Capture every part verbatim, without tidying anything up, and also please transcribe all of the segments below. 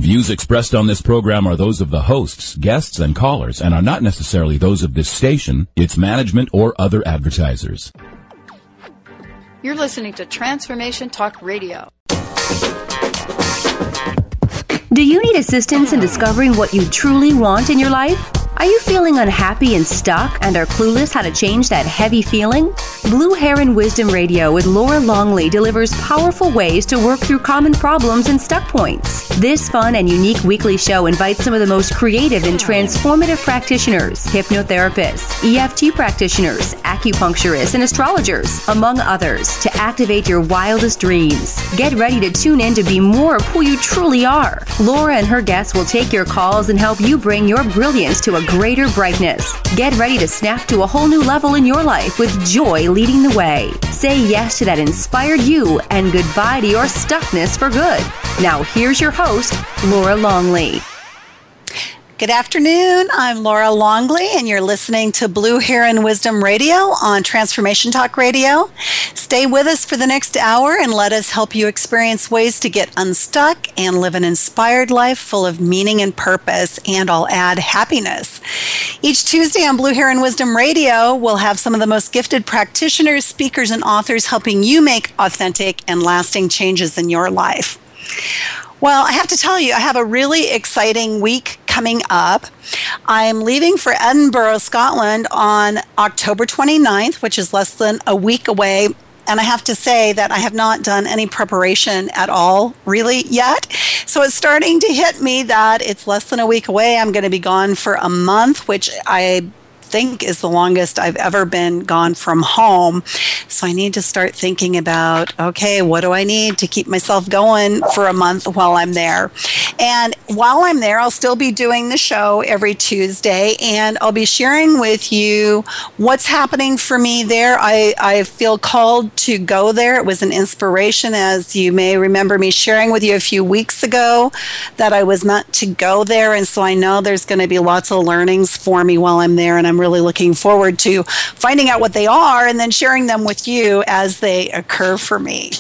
views expressed on this program are those of the hosts, guests, and callers, and are not necessarily those of this station, its management, or other advertisers. You're listening to Transformation Talk Radio. Do you need assistance in discovering what you truly want in your life? Are you feeling unhappy and stuck and are clueless how to change that heavy feeling? Blue Heron Wisdom Radio with Laura Longley delivers powerful ways to work through common problems and stuck points. This fun and unique weekly show invites some of the most creative and transformative practitioners, hypnotherapists, E F T practitioners, acupuncturists, and astrologers, among others, to activate your wildest dreams. Get ready to tune in to be more of who you truly are. Laura and her guests will take your calls and help you bring your brilliance to a greater brightness. Get ready to snap to a whole new level in your life with joy leading the way. Say yes to that inspired you and goodbye to your stuckness for good. Now here's your host, Laura Longley. Good afternoon. I'm Laura Longley, and you're listening to Blue Heron Wisdom Radio on Transformation Talk Radio. Stay with us for the next hour and let us help you experience ways to get unstuck and live an inspired life full of meaning and purpose, and I'll add happiness. Each Tuesday on Blue Heron Wisdom Radio, we'll have some of the most gifted practitioners, speakers, and authors helping you make authentic and lasting changes in your life. Well, I have to tell you, I have a really exciting week coming up. I'm leaving for Edinburgh, Scotland on October twenty-ninth, which is less than a week away. And I have to say that I have not done any preparation at all, really, yet. So it's starting to hit me that it's less than a week away. I'm going to be gone for a month, which I think is the longest I've ever been gone from home. So I need to start thinking about, okay, what do I need to keep myself going for a month while I'm there? And while I'm there, I'll still be doing the show every Tuesday, and I'll be sharing with you what's happening for me there. I, I feel called to go there. It was an inspiration, as you may remember me sharing with you a few weeks ago, that I was meant to go there. And so I know there's going to be lots of learnings for me while I'm there, and I'm really looking forward to finding out what they are and then sharing them with you as they occur for me.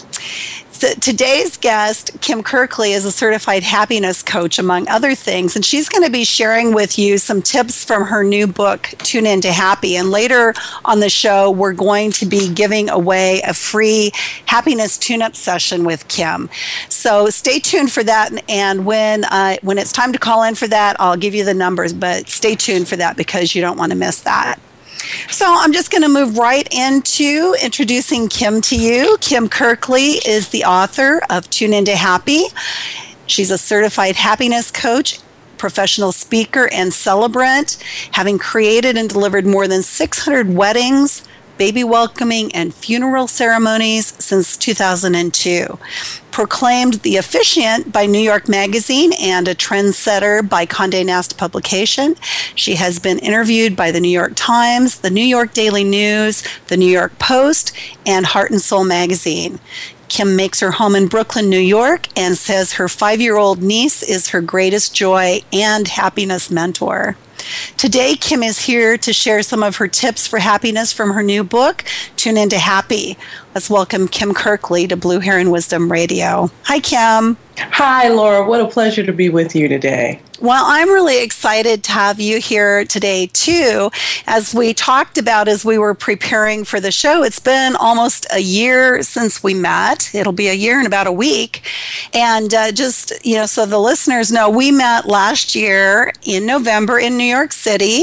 So today's guest, Kim Kirkley, is a certified happiness coach, among other things, and she's going to be sharing with you some tips from her new book, Tune Into Happy. And later on the show, we're going to be giving away a free happiness tune-up session with Kim. So stay tuned for that, and when uh, when it's time to call in for that, I'll give you the numbers, but stay tuned for that because you don't want to miss that. So I'm just going to move right into introducing Kim to you. Kim Kirkley is the author of Tune Into Happy. She's a certified happiness coach, professional speaker, and celebrant, having created and delivered more than six hundred weddings, baby welcoming, and funeral ceremonies since two thousand two. Proclaimed the officiant by New York Magazine and a trendsetter by Condé Nast Publication, she has been interviewed by the New York Times, the New York Daily News, the New York Post, and Heart and Soul Magazine. Kim makes her home in Brooklyn, New York, and says her five-year-old niece is her greatest joy and happiness mentor. Today, Kim is here to share some of her tips for happiness from her new book, Tune Into Happy. Let's welcome Kim Kirkley to Blue Heron Wisdom Radio. Hi, Kim. Hi, Laura. What a pleasure to be with you today. Well, I'm really excited to have you here today, too. As we talked about as we were preparing for the show, it's been almost a year since we met. It'll be a year in about a week. And uh, just, you know, so the listeners know, we met last year in November in New York City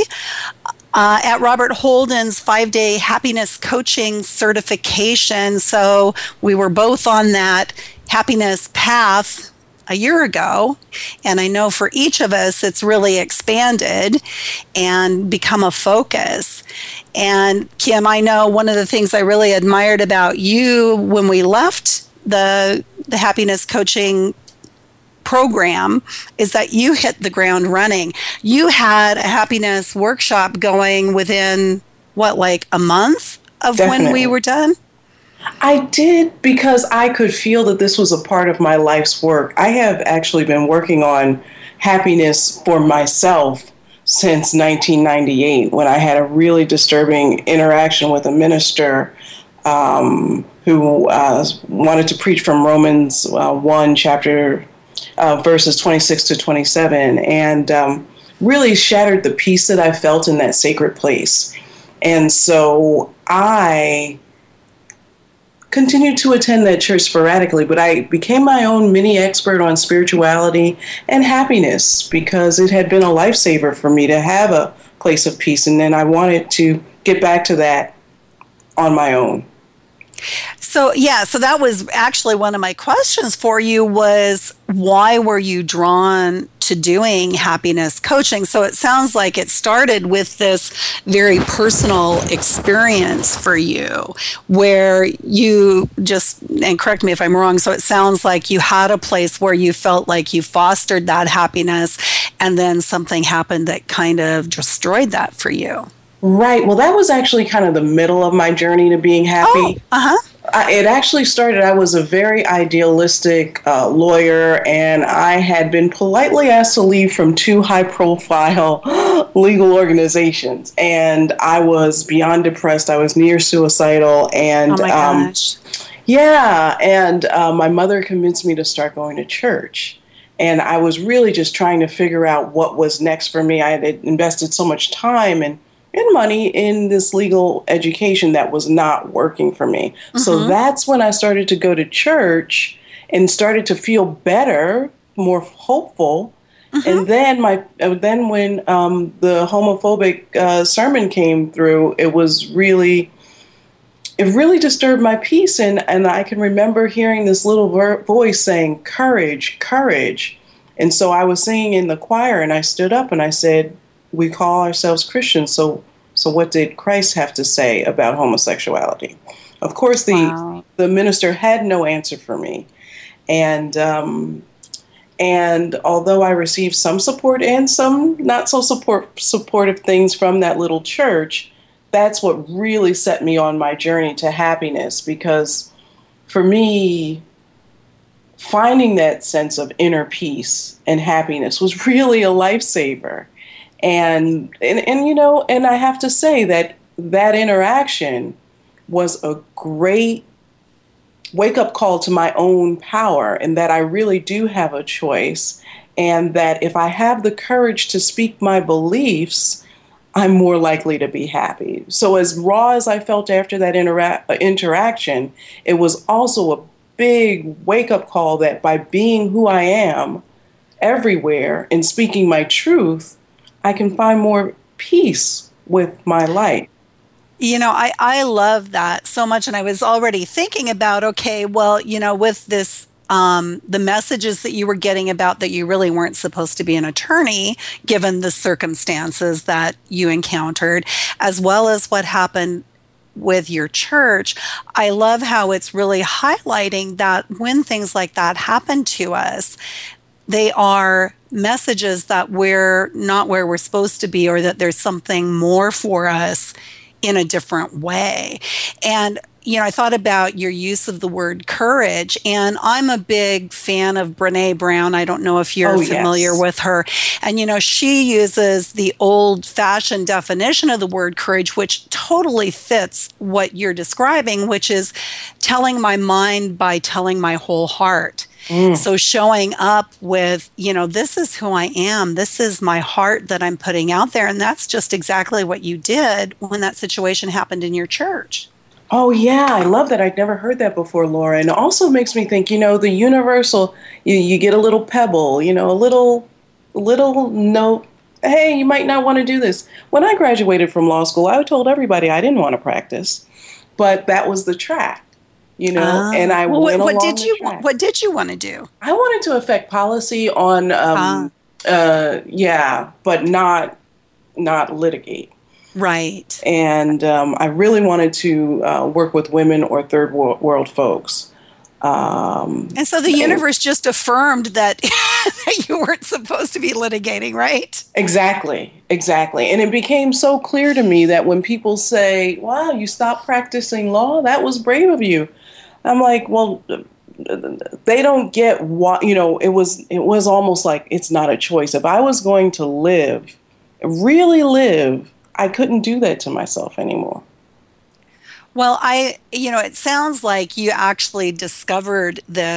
uh, at Robert Holden's five-day happiness coaching certification. So we were both on that happiness path a year ago, and I know for each of us it's really expanded and become a focus. And Kim, I know one of the things I really admired about you when we left the the happiness coaching program is that you hit the ground running. You had a happiness workshop going within what, like a month of Definitely. When we were done? I did, because I could feel that this was a part of my life's work. I have actually been working on happiness for myself since nineteen ninety-eight, when I had a really disturbing interaction with a minister um, who uh, wanted to preach from Romans uh, one, chapter uh, verses twenty-six to twenty-seven, and um, really shattered the peace that I felt in that sacred place. And so I continued to attend that church sporadically, but I became my own mini expert on spirituality and happiness because it had been a lifesaver for me to have a place of peace. And then I wanted to get back to that on my own. So, yeah, so that was actually one of my questions for you was why were you drawn to doing happiness coaching? So it sounds like it started with this very personal experience for you where you just, and correct me if I'm wrong, so it sounds like you had a place where you felt like you fostered that happiness and then something happened that kind of destroyed that for you. Right. Well, that was actually kind of the middle of my journey to being happy. Oh, uh-huh. I, it actually started, I was a very idealistic uh, lawyer, and I had been politely asked to leave from two high-profile legal organizations. And I was beyond depressed. I was near suicidal. And, oh, my um, gosh. Yeah. And uh, my mother convinced me to start going to church. And I was really just trying to figure out what was next for me. I had invested so much time and and money in this legal education that was not working for me. Mm-hmm. So that's when I started to go to church and started to feel better, more hopeful. Mm-hmm. And then my then when um, the homophobic uh, sermon came through, it was really, it really disturbed my peace. And, and I can remember hearing this little ver- voice saying, courage, courage. And so I was singing in the choir and I stood up and I said, we call ourselves Christians, so so what did Christ have to say about homosexuality? Of course, the wow. the minister had no answer for me, and um, and although I received some support and some not so support supportive things from that little church, that's what really set me on my journey to happiness. Because for me, finding that sense of inner peace and happiness was really a lifesaver. And, and, and, you know, and I have to say that that interaction was a great wake-up call to my own power and that I really do have a choice and that if I have the courage to speak my beliefs, I'm more likely to be happy. So as raw as I felt after that intera- interaction, it was also a big wake-up call that by being who I am everywhere and speaking my truth, I can find more peace with my life. You know, I, I love that so much. And I was already thinking about, okay, well, you know, with this, um, the messages that you were getting about that you really weren't supposed to be an attorney, given the circumstances that you encountered, as well as what happened with your church, I love how it's really highlighting that when things like that happen to us, they are messages that we're not where we're supposed to be or that there's something more for us in a different way. And, you know, I thought about your use of the word courage, and I'm a big fan of Brené Brown. I don't know if you're oh, familiar yes. with her. And, you know, she uses the old-fashioned definition of the word courage, which totally fits what you're describing, which is telling my mind by telling my whole heart. Mm. So showing up with, you know, this is who I am. This is my heart that I'm putting out there. And that's just exactly what you did when that situation happened in your church. Oh, yeah. I love that. I'd never heard that before, Laura. And it also makes me think, you know, the universal, you, you get a little pebble, you know, a little, little note. Hey, you might not want to do this. When I graduated from law school, I told everybody I didn't want to practice, but that was the track. You know, uh, and I well, went what, along what did the you track. What did you want to do? I wanted to affect policy on, um, uh. Uh, yeah, but not not litigate. Right. And um, I really wanted to uh, work with women or third world folks. Um, and so the universe just affirmed that, that you weren't supposed to be litigating, right? Exactly, exactly. And it became so clear to me that when people say, wow, you stopped practicing law, that was brave of you. I'm like, well, they don't get what, you know, it was, it was almost like it's not a choice. If I was going to live, really live, I couldn't do that to myself anymore. Well, I, you know, it sounds like you actually discovered this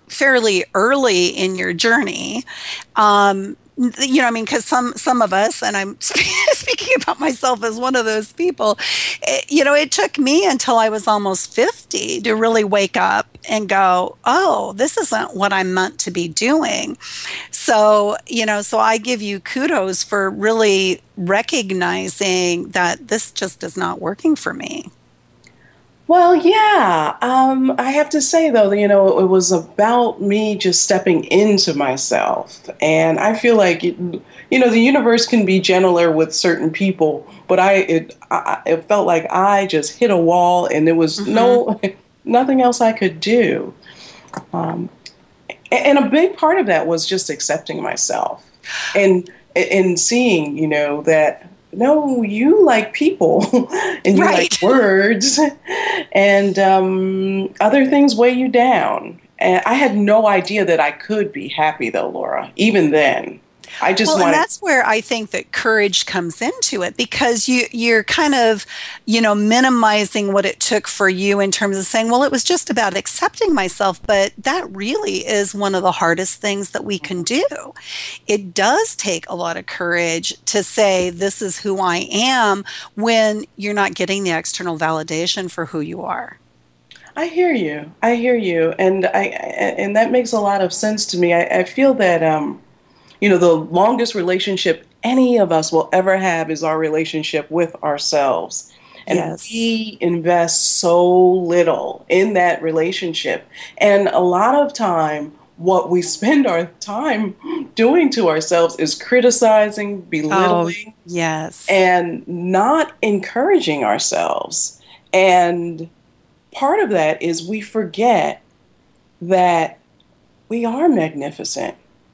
fairly early in your journey. Um, you know, I mean, because some some of us, and I'm speaking about myself as one of those people, it, you know, it took me until I was almost fifty to really wake up and go, oh, this isn't what I'm meant to be doing. So, you know, so I give you kudos for really recognizing that this just is not working for me. Well, yeah. Um, I have to say, though, you know, it was about me just stepping into myself. And I feel like, it, you know, the universe can be gentler with certain people, but I it, I, it felt like I just hit a wall and there was mm-hmm. no, nothing else I could do. Um, and a big part of that was just accepting myself and, and seeing, you know, that no, you like people and you right. like words and um, other things weigh you down. And I had no idea that I could be happy, though, Laura, even then. I just well, wanted. And that's where I think that courage comes into it, because you, you're kind of, you know, minimizing what it took for you in terms of saying, well, it was just about accepting myself. But that really is one of the hardest things that we can do. It does take a lot of courage to say, this is who I am, when you're not getting the external validation for who you are. I hear you. I hear you. And I, and that makes a lot of sense to me. I, I feel that, um, you know, the longest relationship any of us will ever have is our relationship with ourselves. And yes. we invest so little in that relationship. And a lot of time, what we spend our time doing to ourselves is criticizing, belittling, oh, yes, and not encouraging ourselves. And part of that is we forget that we are magnificent.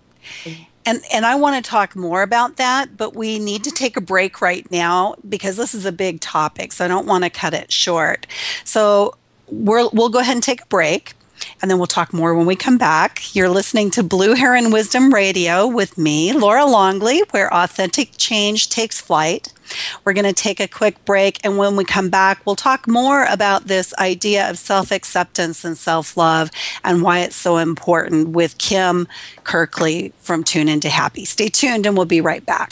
And and I want to talk more about that, but we need to take a break right now because this is a big topic, so I don't want to cut it short. So we're, we'll go ahead and take a break, and then we'll talk more when we come back. You're listening to Blue Heron Wisdom Radio with me, Laura Longley, where authentic change takes flight. We're going to take a quick break, and when we come back, we'll talk more about this idea of self-acceptance and self-love and why it's so important with Kim Kirkley from Tune Into Happy. Stay tuned, and we'll be right back.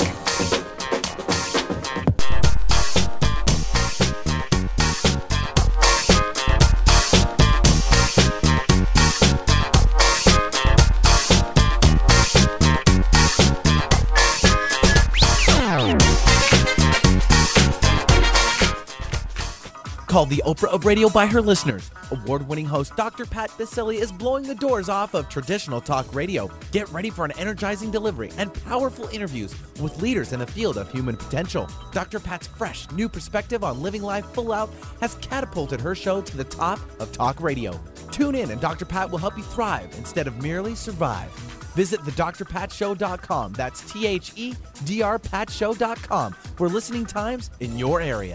Called the Oprah of radio by her listeners, award-winning host Doctor Pat Baccili is blowing the doors off of traditional talk radio. Get ready for an energizing delivery and powerful interviews with leaders in the field of human potential. Doctor Pat's fresh, new perspective on living life full out has catapulted her show to the top of talk radio. Tune in and Doctor Pat will help you thrive instead of merely survive. Visit the dr pat show dot com. That's T H E D R pat show dot com for listening times in your area.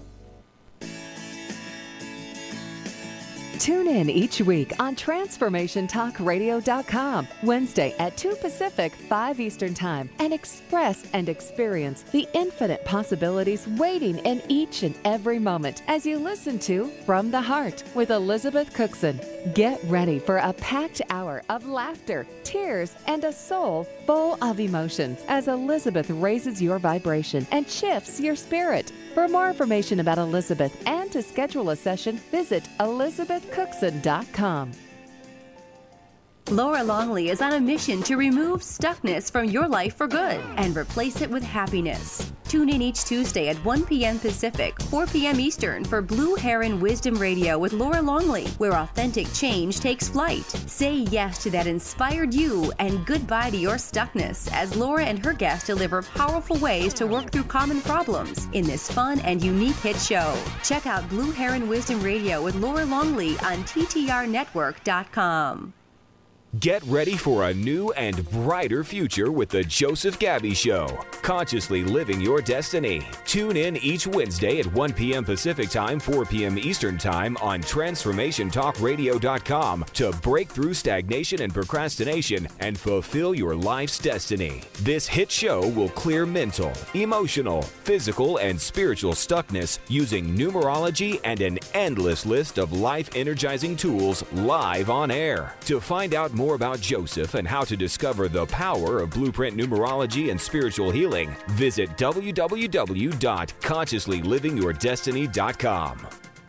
Tune in each week on transformation talk radio dot com, Wednesday at two Pacific, five Eastern Time, and express and experience the infinite possibilities waiting in each and every moment as you listen to From the Heart with Elizabeth Cookson. Get ready for a packed hour of laughter, tears, and a soul full of emotions as Elizabeth raises your vibration and shifts your spirit. For more information about Elizabeth and to schedule a session, visit elizabeth cookson dot com. Laura Longley is on a mission to remove stuckness from your life for good and replace it with happiness. Tune in each Tuesday at one p.m. Pacific, four p.m. Eastern for Blue Heron Wisdom Radio with Laura Longley, where authentic change takes flight. Say yes to that inspired you and goodbye to your stuckness as Laura and her guests deliver powerful ways to work through common problems in this fun and unique hit show. Check out Blue Heron Wisdom Radio with Laura Longley on T T R network dot com. Get ready for a new and brighter future with the Joseph Gabby Show. Consciously living your destiny. Tune in each Wednesday at one p.m. Pacific Time, four p.m. Eastern Time on transformation talk radio dot com to break through stagnation and procrastination and fulfill your life's destiny. This hit show will clear mental, emotional, physical, and spiritual stuckness using numerology and an endless list of life-energizing tools live on air. To find out more about Joseph and how to discover the power of blueprint numerology and spiritual healing, visit w w w dot consciously living your destiny dot com.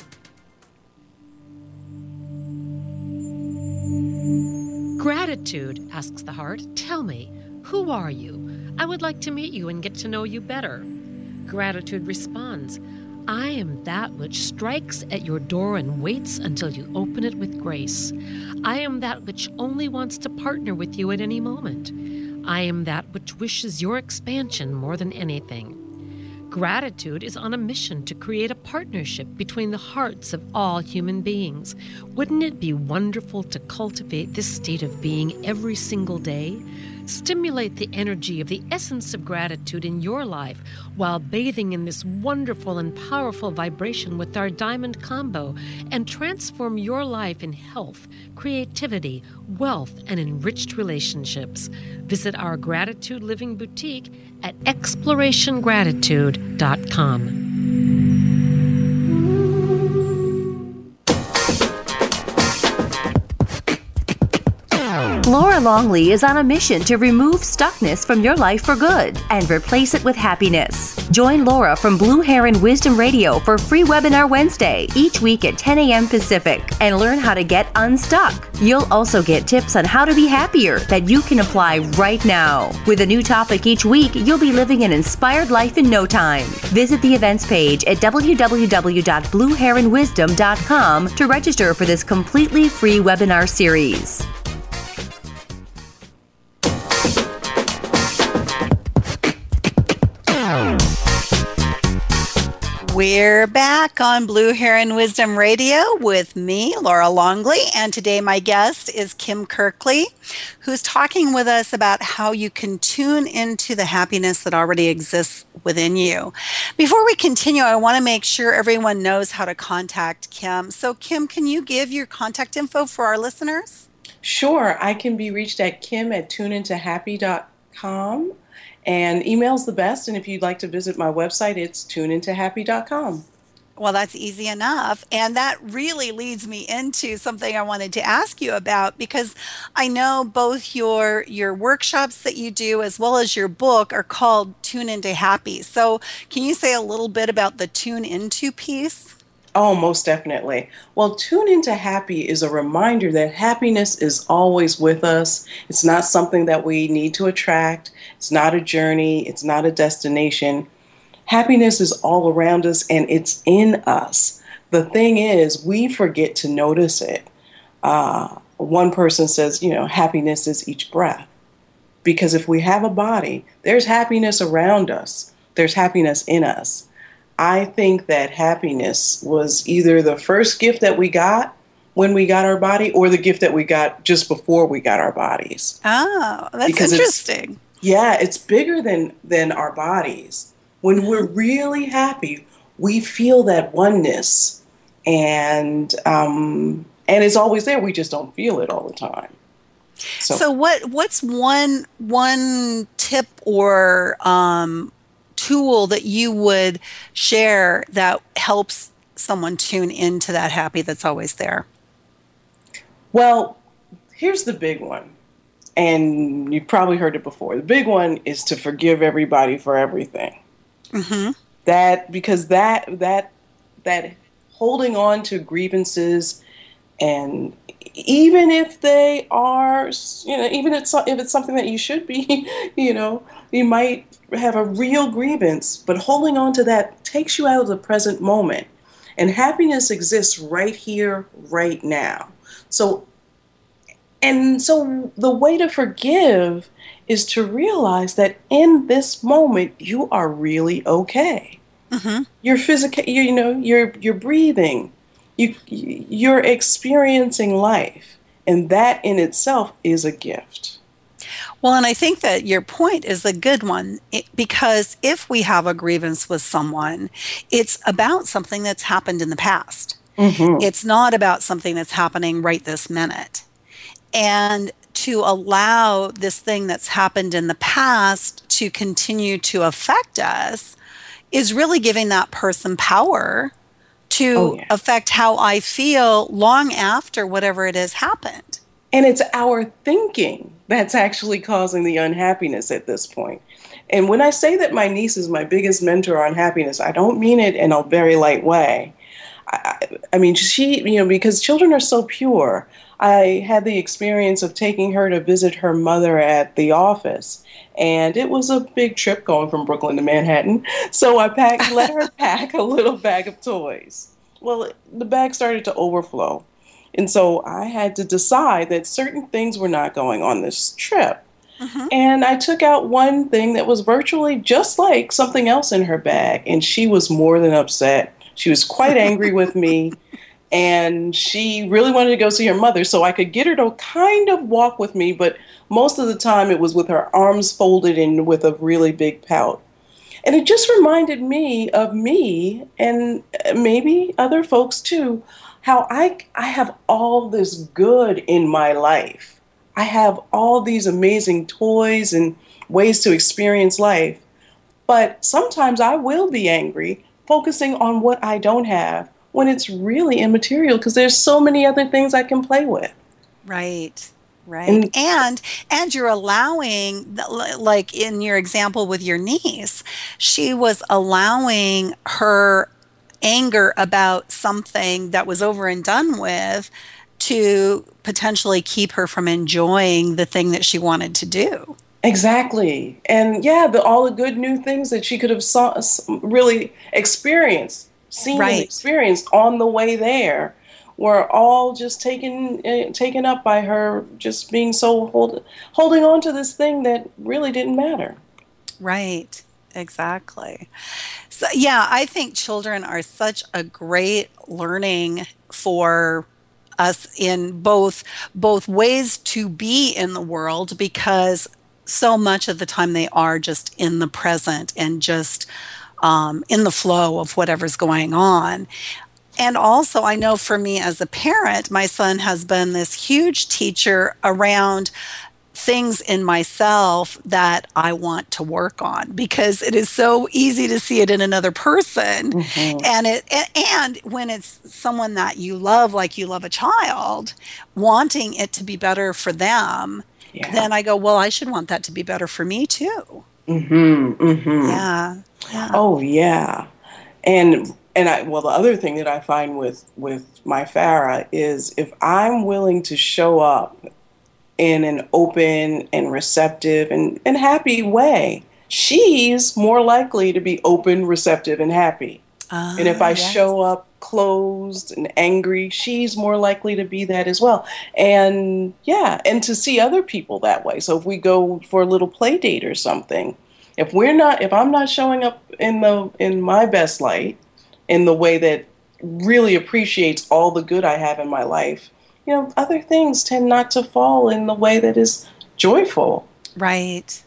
Gratitude, asks the heart. Tell me, who are you? I would like to meet you and get to know you better. Gratitude responds, I am that which strikes at your door and waits until you open it with grace. I am that which only wants to partner with you at any moment. I am that which wishes your expansion more than anything. Gratitude is on a mission to create a partnership between the hearts of all human beings. Wouldn't it be wonderful to cultivate this state of being every single day? Stimulate the energy of the essence of gratitude in your life while bathing in this wonderful and powerful vibration with our Diamond Combo and transform your life in health, creativity, wealth, and enriched relationships. Visit our Gratitude Living Boutique at exploration gratitude dot com. Laura Longley is on a mission to remove stuckness from your life for good and replace it with happiness. Join Laura from Blue Heron Wisdom Radio for free webinar Wednesday each week at ten a.m. Pacific and learn how to get unstuck. You'll also get tips on how to be happier that you can apply right now. With a new topic each week, you'll be living an inspired life in no time. Visit the events page at w w w dot blue heron wisdom dot com to register for this completely free webinar series. We're back on Blue Heron Wisdom Radio with me, Laura Longley, and today my guest is Kim Kirkley, who's talking with us about how you can tune into the happiness that already exists within you. Before we continue, I want to make sure everyone knows how to contact Kim. So, Kim, can you give your contact info for our listeners? Sure. I can be reached at kim at tune into happy dot com. And email's the best, and if you'd like to visit my website, it's tune into happy dot com. Well, that's easy enough. And that really leads me into something I wanted to ask you about, because I know both your your workshops that you do as well as your book are called Tune Into Happy. So can you say a little bit about the Tune Into piece? Oh, most definitely. Well, Tune Into Happy is a reminder that happiness is always with us. It's not something that we need to attract. It's not a journey. It's not a destination. Happiness is all around us and it's in us. The thing is, we forget to notice it. Uh, one person says, you know, happiness is each breath. Because if we have a body, there's happiness around us. There's happiness in us. I think that happiness was either the first gift that we got when we got our body or the gift that we got just before we got our bodies. Oh, that's because interesting. It's, yeah, it's bigger than, than our bodies. When we're really happy, we feel that oneness, and um, and it's always there. We just don't feel it all the time. So, so what what's one one tip or um, tool that you would share that helps someone tune into that happy that's always there? Well, here's the big one, and you've probably heard it before. The big one is to forgive everybody for everything. Mm-hmm. That because that that that holding on to grievances, and even if they are, you know, even if it's, if it's something that you should be, you know, you might have a real grievance, but holding on to that takes you out of the present moment. And happiness exists right here, right now. So, and so the way to forgive is to realize that in this moment, you are really okay. Mm-hmm. You're physical, you know, you're, you're breathing, you, you're experiencing life. And that in itself is a gift. Well, and I think that your point is a good one, it, because if we have a grievance with someone, it's about something that's happened in the past. Mm-hmm. It's not about something that's happening right this minute. And to allow this thing that's happened in the past to continue to affect us is really giving that person power to oh, yeah. affect how I feel long after whatever it has happened. And it's our thinking that's actually causing the unhappiness at this point. And when I say that my niece is my biggest mentor on happiness, I don't mean it in a very light way. I, I mean, she, you know, because children are so pure. I had the experience of taking her to visit her mother at the office. And it was a big trip going from Brooklyn to Manhattan. So I packed, let her pack a little bag of toys. Well, the bag started to overflow. And so I had to decide that certain things were not going on this trip. Mm-hmm. And I took out one thing that was virtually just like something else in her bag. And she was more than upset. She was quite angry with me. And she really wanted to go see her mother, so I could get her to kind of walk with me. But most of the time it was with her arms folded and with a really big pout. And it just reminded me of me, and maybe other folks too, how I, I have all this good in my life. I have all these amazing toys and ways to experience life. But sometimes I will be angry, focusing on what I don't have, when it's really immaterial, because there's so many other things I can play with. Right, right. And and, and you're allowing, like in your example with your niece, she was allowing her anger about something that was over and done with to potentially keep her from enjoying the thing that she wanted to do. Exactly. And yeah, the, all the good new things that she could have saw, really experienced. seen right. and experienced on the way there were all just taken uh, taken up by her just being so hold, holding on to this thing that really didn't matter. Right, exactly. So yeah, I think children are such a great learning for us in both both ways to be in the world, because so much of the time they are just in the present and just Um, in the flow of whatever's going on. And also, I know for me as a parent, my son has been this huge teacher around things in myself that I want to work on, because it is so easy to see it in another person. Mm-hmm. And it and when it's someone that you love, like you love a child, wanting it to be better for them, yeah. then I go, well, I should want that to be better for me too. Mm-hmm, mm-hmm. Yeah. Yeah. Oh yeah, and and I well the other thing that I find with with my Farah is if I'm willing to show up in an open and receptive and, and happy way, she's more likely to be open, receptive, and happy. Uh, and if I yes. show up closed and angry, she's more likely to be that as well. And yeah, and to see other people that way. So if we go for a little play date or something, if we're not, if I'm not showing up in the in my best light, in the way that really appreciates all the good I have in my life, you know, other things tend not to fall in the way that is joyful. Right.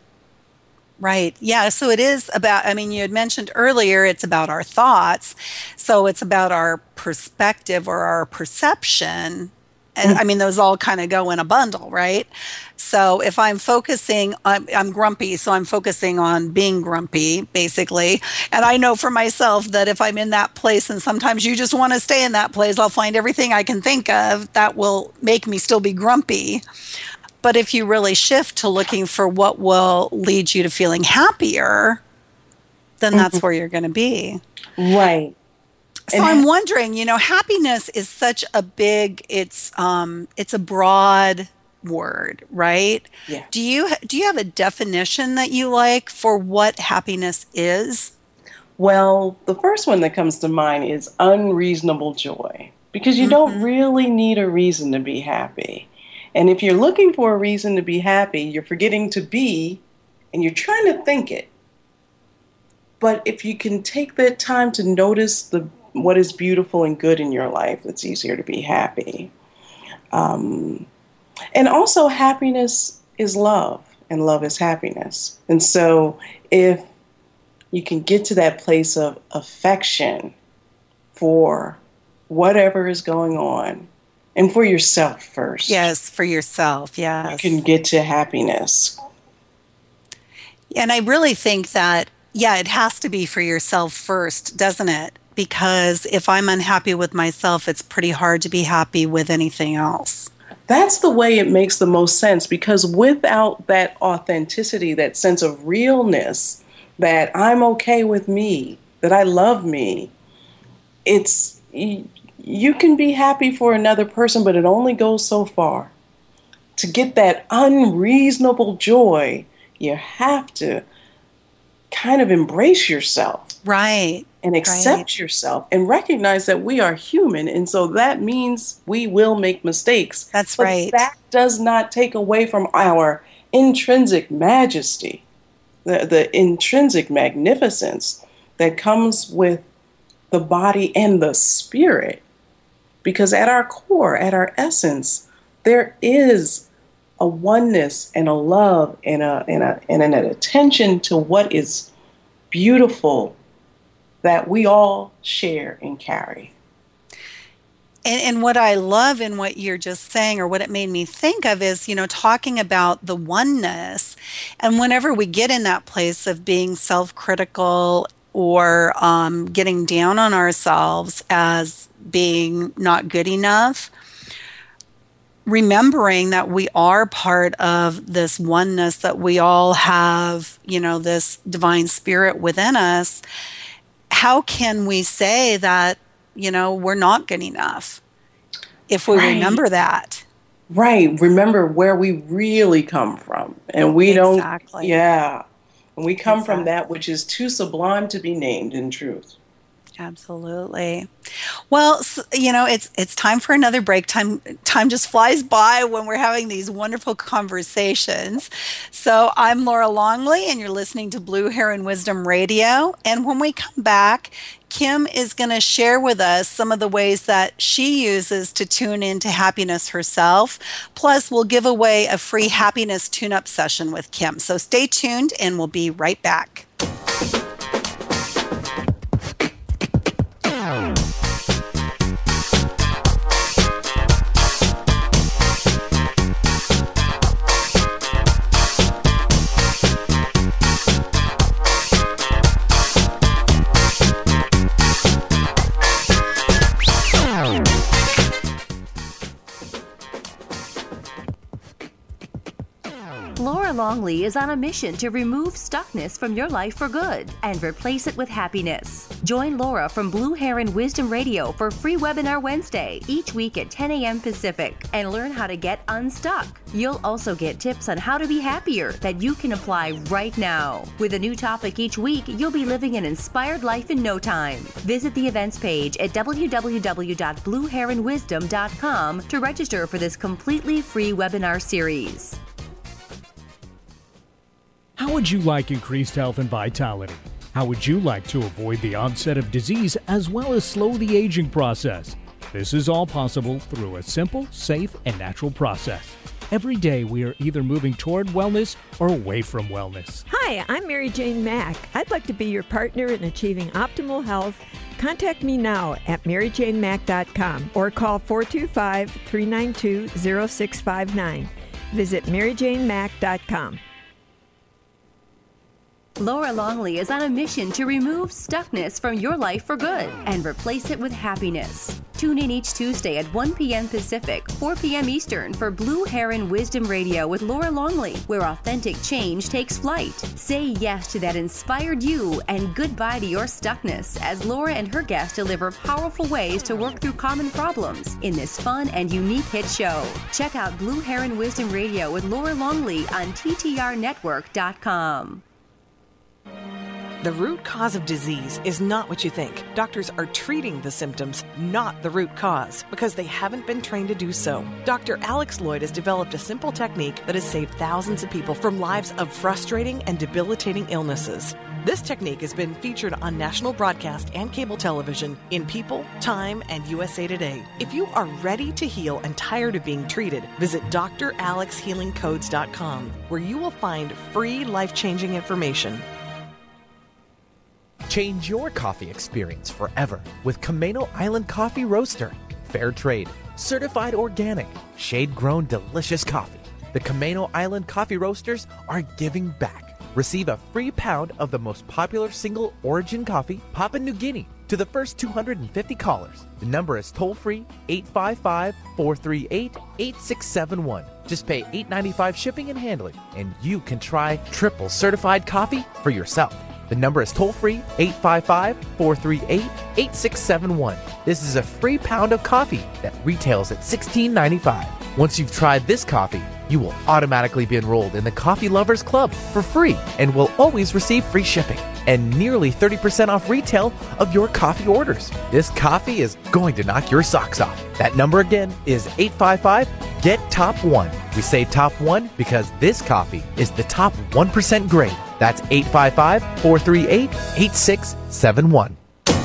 Right. Yeah. So it is about, I mean, you had mentioned earlier, it's about our thoughts. So it's about our perspective or our perception. And I mean, those all kind of go in a bundle, right? So if I'm focusing, I'm, I'm grumpy, so I'm focusing on being grumpy, basically. And I know for myself that if I'm in that place, and sometimes you just want to stay in that place, I'll find everything I can think of that will make me still be grumpy. But if you really shift to looking for what will lead you to feeling happier, then that's mm-hmm. where you're going to be. Right. So and I'm wondering, you know, happiness is such a big, it's um, it's a broad word, right? Yeah. Do you do you have a definition that you like for what happiness is? Well, the first one that comes to mind is unreasonable joy, because you mm-hmm. don't really need a reason to be happy. And if you're looking for a reason to be happy, you're forgetting to be, and you're trying to think it. But if you can take that time to notice the what is beautiful and good in your life, it's easier to be happy. Um, And also, happiness is love, and love is happiness. And so if you can get to that place of affection for whatever is going on, and for yourself first. Yes, for yourself, yes. You can get to happiness. And I really think that, yeah, it has to be for yourself first, doesn't it? Because if I'm unhappy with myself, it's pretty hard to be happy with anything else. That's the way it makes the most sense, because without that authenticity, that sense of realness, that I'm okay with me, that I love me, it's... You can be happy for another person, but it only goes so far. To get that unreasonable joy, you have to kind of embrace yourself. Right. And accept right. yourself and recognize that we are human. And so that means we will make mistakes. That's but right. That does not take away from our intrinsic majesty, the, the intrinsic magnificence that comes with the body and the spirit. Because at our core, at our essence, there is a oneness and a love and, a, and, a, and an attention to what is beautiful that we all share and carry. And, and what I love in what you're just saying, or what it made me think of, is, you know, talking about the oneness. And whenever we get in that place of being self-critical or um, getting down on ourselves as being not good enough, remembering that we are part of this oneness, that we all have, you know, this divine spirit within us, how can we say that, you know, we're not good enough if we right. remember that? Right. Remember where we really come from. And we exactly. don't, yeah. And we come exactly. from that which is too sublime to be named in truth. Absolutely. Well, you know, it's it's time for another break. Time time just flies by when we're having these wonderful conversations. So I'm Laura Longley, and you're listening to Blue Heron Wisdom Radio. And when we come back, Kim is going to share with us some of the ways that she uses to tune into happiness herself. Plus, we'll give away a free happiness tune-up session with Kim. So stay tuned, and we'll be right back. Laura Longley is on a mission to remove stuckness from your life for good and replace it with happiness. Join Laura from Blue Heron Wisdom Radio for free webinar Wednesday each week at ten a.m. Pacific and learn how to get unstuck. You'll also get tips on how to be happier that you can apply right now. With a new topic each week, you'll be living an inspired life in no time. Visit the events page at w w w dot blue heron wisdom dot com to register for this completely free webinar series. How would you like increased health and vitality? How would you like to avoid the onset of disease as well as slow the aging process? This is all possible through a simple, safe, and natural process. Every day we are either moving toward wellness or away from wellness. Hi, I'm Mary Jane Mack. I'd like to be your partner in achieving optimal health. Contact me now at mary jane mack dot com or call four two five, three nine two, zero six five nine. Visit mary jane mack dot com. Laura Longley is on a mission to remove stuckness from your life for good and replace it with happiness. Tune in each Tuesday at one p.m. Pacific, four p.m. Eastern for Blue Heron Wisdom Radio with Laura Longley, where authentic change takes flight. Say yes to that inspired you and goodbye to your stuckness as Laura and her guests deliver powerful ways to work through common problems in this fun and unique hit show. Check out Blue Heron Wisdom Radio with Laura Longley on T T R network dot com. The root cause of disease is not what you think. Doctors are treating the symptoms, not the root cause, because they haven't been trained to do so. Doctor Alex Lloyd has developed a simple technique that has saved thousands of people from lives of frustrating and debilitating illnesses. This technique has been featured on national broadcast and cable television in People, Time, and U S A Today. If you are ready to heal and tired of being treated, visit D R alex healing codes dot com, where you will find free life-changing information. Change your coffee experience forever with Camano Island Coffee Roaster. Fair trade, certified organic, shade-grown delicious coffee. The Camano Island Coffee Roasters are giving back. Receive a free pound of the most popular single origin coffee, Papua New Guinea, to the first two hundred fifty callers. The number is toll-free eight five five, four three eight, eight six seven one. Just pay eight dollars and ninety-five cents shipping and handling, and you can try triple certified coffee for yourself. The number is toll-free eight five five, four three eight, eight six seven one. This is a free pound of coffee that retails at sixteen ninety-five. Once you've tried this coffee, you will automatically be enrolled in the Coffee Lovers Club for free and will always receive free shipping and nearly thirty percent off retail of your coffee orders. This coffee is going to knock your socks off. That number again is eight five five, get top one. We say top one because this coffee is the top one percent grade. That's eight five five, four three eight, eight six seven one.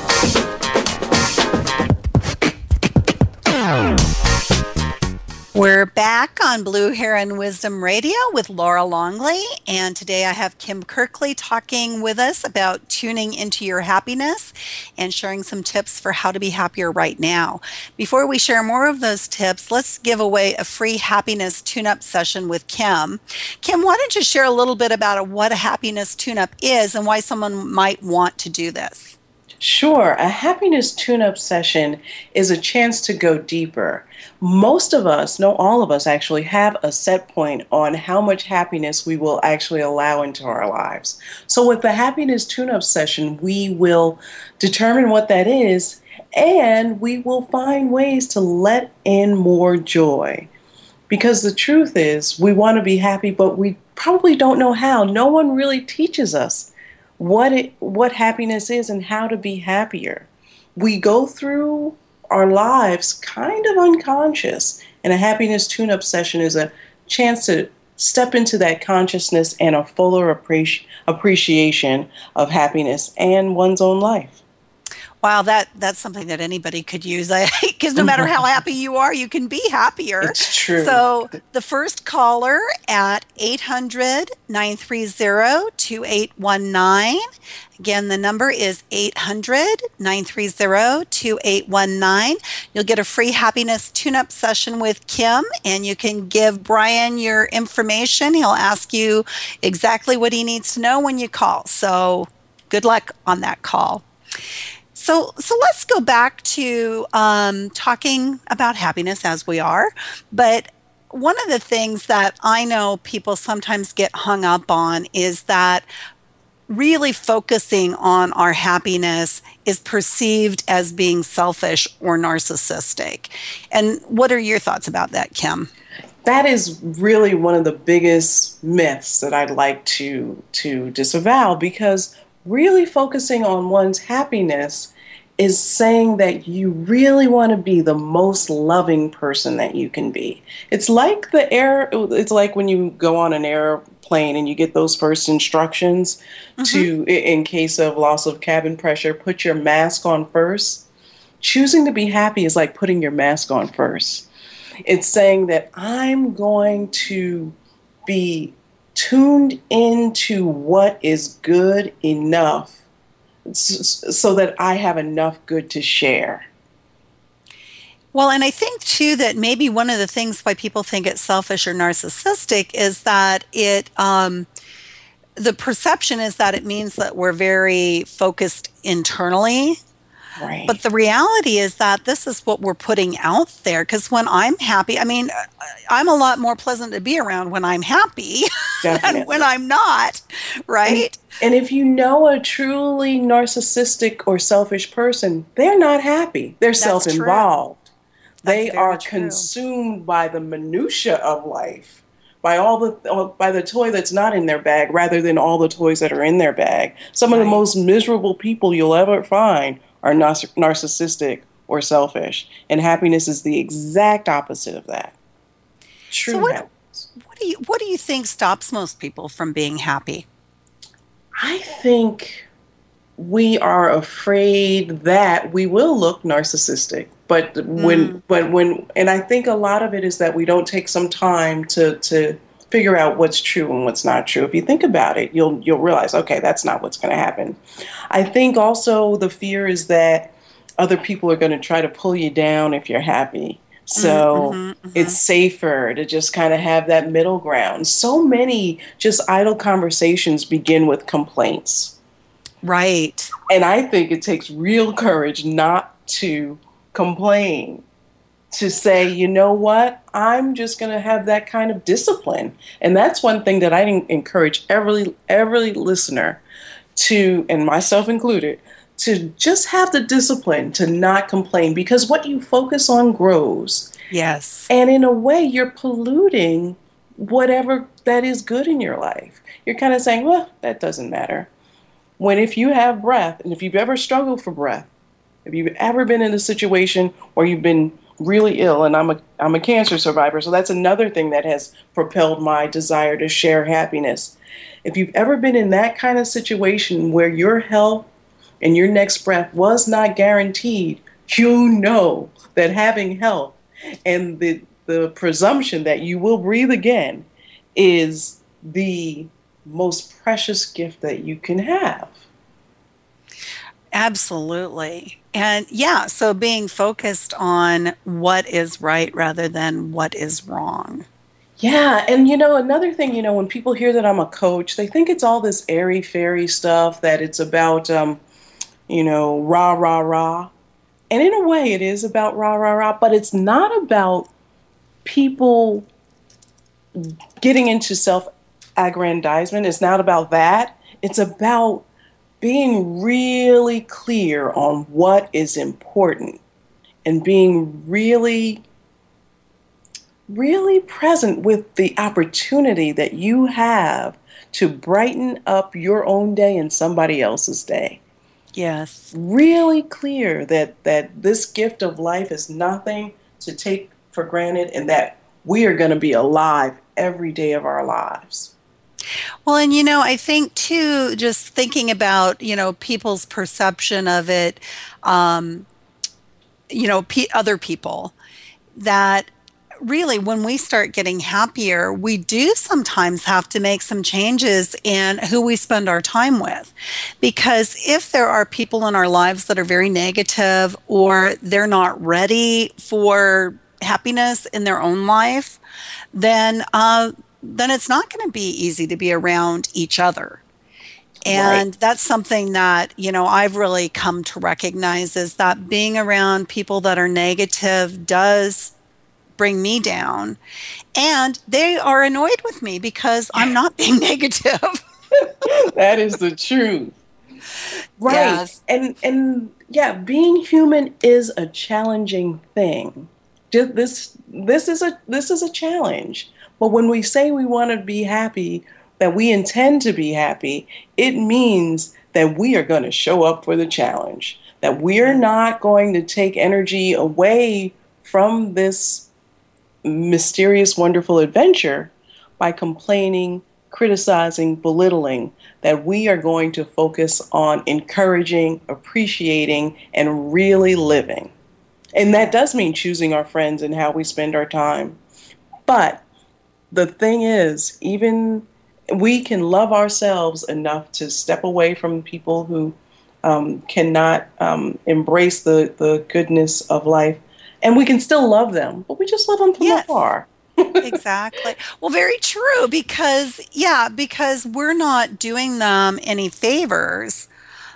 We're back on Blue Heron Wisdom Radio with Laura Longley, and today I have Kim Kirkley talking with us about tuning into your happiness and sharing some tips for how to be happier right now. Before we share more of those tips, let's give away a free happiness tune-up session with Kim. Kim, why don't you share a little bit about what a happiness tune-up is and why someone might want to do this? Sure. A happiness tune-up session is a chance to go deeper. Most of us, no, all of us actually have a set point on how much happiness we will actually allow into our lives. So with the happiness tune-up session, we will determine what that is, and we will find ways to let in more joy. Because the truth is, we want to be happy, but we probably don't know how. No one really teaches us what it, what happiness is and how to be happier. We go through our lives kind of unconscious, and a happiness tune-up session is a chance to step into that consciousness and a fuller appreci- appreciation of happiness and one's own life. Wow, that, that's something that anybody could use, because no matter how happy you are, you can be happier. It's true. So the first caller at eight hundred, nine three zero, two eight one nine. Again, the number is eight hundred, nine three zero, two eight one nine. You'll get a free happiness tune-up session with Kim, and you can give Brian your information. He'll ask you exactly what he needs to know when you call. So good luck on that call. So so let's go back to um, talking about happiness as we are. But one of the things that I know people sometimes get hung up on is that really focusing on our happiness is perceived as being selfish or narcissistic. And what are your thoughts about that, Kim? That is really one of the biggest myths that I'd like to, to disavow, because really focusing on one's happiness is saying that you really want to be the most loving person that you can be. It's like the air, it's like when you go on an airplane and you get those first instructions mm-hmm. to, in case of loss of cabin pressure, put your mask on first. Choosing to be happy is like putting your mask on first. It's saying that I'm going to be tuned into what is good enough so that I have enough good to share. Well, and I think, too, that maybe one of the things why people think it's selfish or narcissistic is that it, um, the perception is that it means that we're very focused internally. Right. But the reality is that this is what we're putting out there. Because when I'm happy, I mean, I'm a lot more pleasant to be around when I'm happy than when I'm not, right? And, and if you know a truly narcissistic or selfish person, they're not happy. They're That's self-involved. They are true. consumed by the minutia of life by all the by the toy that's not in their bag rather than all the toys that are in their bag. Some right. of the most miserable people you'll ever find are nar- narcissistic or selfish, and happiness is the exact opposite of that. True so what, happiness. What do you what do you think stops most people from being happy? I think we are afraid that we will look narcissistic. But when, mm. but when, and I think a lot of it is that we don't take some time to, to figure out what's true and what's not true. If you think about it, you'll, you'll realize, okay, that's not what's going to happen. I think also the fear is that other people are going to try to pull you down if you're happy. So mm-hmm, mm-hmm. it's safer to just kind of have that middle ground. So many just idle conversations begin with complaints. Right. And I think it takes real courage not to complain, to say, you know what, I'm just going to have that kind of discipline. And that's one thing that I encourage every every listener to, and myself included, to just have the discipline to not complain, because what you focus on grows. Yes. And in a way, you're polluting whatever that is good in your life. You're kind of saying, well, that doesn't matter. When if you have breath, and if you've ever struggled for breath, if you've ever been in a situation where you've been really ill, and I'm a I'm a cancer survivor, so that's another thing that has propelled my desire to share happiness. If you've ever been in that kind of situation where your health and your next breath was not guaranteed, you know that having health and the the presumption that you will breathe again is the most precious gift that you can have. Absolutely. And yeah, so being focused on what is right rather than what is wrong. Yeah. And, you know, another thing, you know, when people hear that I'm a coach, they think it's all this airy fairy stuff, that it's about, um, you know, rah, rah, rah. And in a way it is about rah, rah, rah, but it's not about people getting into self-aggrandizement. It's not about that. It's about being really clear on what is important and being really, really present with the opportunity that you have to brighten up your own day and somebody else's day. Yes. Really clear that, that this gift of life is nothing to take for granted, and that we are going to be alive every day of our lives. Well, and, you know, I think, too, just thinking about, you know, people's perception of it, um, you know, p- other people, that really when we start getting happier, we do sometimes have to make some changes in who we spend our time with. Because if there are people in our lives that are very negative, or they're not ready for happiness in their own life, then uh, then it's not going to be easy to be around each other. And right. That's something that, you know, I've really come to recognize, is that being around people that are negative does bring me down. And they are annoyed with me because I'm not being negative. That is the truth. Right. Yes. And, and yeah, being human is a challenging thing. This this is a this is a challenge. But when we say we want to be happy, that we intend to be happy, it means that we are going to show up for the challenge, that we're not going to take energy away from this mysterious, wonderful adventure by complaining, criticizing, belittling, that we are going to focus on encouraging, appreciating, and really living. And that does mean choosing our friends and how we spend our time. But the thing is, even we can love ourselves enough to step away from people who um, cannot um, embrace the, the goodness of life. And we can still love them, but we just love them from yes. afar. Exactly. Well, very true, because, yeah, because we're not doing them any favors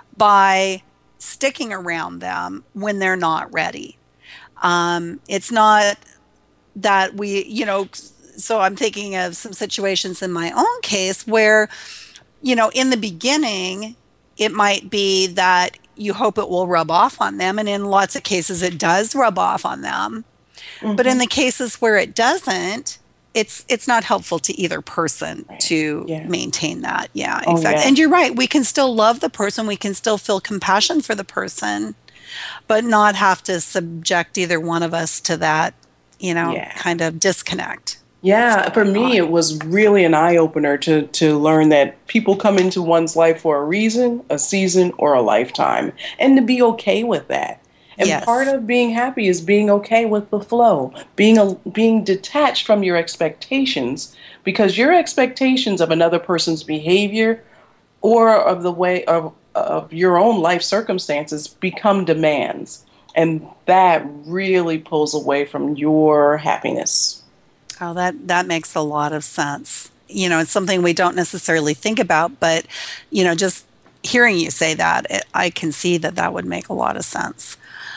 by sticking around them when they're not ready. Um, it's not that we, you know, so I'm thinking of some situations in my own case where, you know, in the beginning, it might be that you hope it will rub off on them. And in lots of cases, it does rub off on them. Mm-hmm. But in the cases where it doesn't, it's it's not helpful to either person to yeah. maintain that. Yeah, oh, exactly. Yeah. And you're right. We can still love the person. We can still feel compassion for the person, but not have to subject either one of us to that, you know, yeah. kind of disconnect. Yeah, for me, it was really an eye-opener to, to learn that people come into one's life for a reason, a season, or a lifetime, and to be okay with that. And yes. part of being happy is being okay with the flow, being a, being detached from your expectations, because your expectations of another person's behavior or of the way of, of your own life circumstances become demands. And that really pulls away from your happiness. Oh, that, that makes a lot of sense. You know, it's something we don't necessarily think about, but, you know, just hearing you say that, it, I can see that that would make a lot of sense.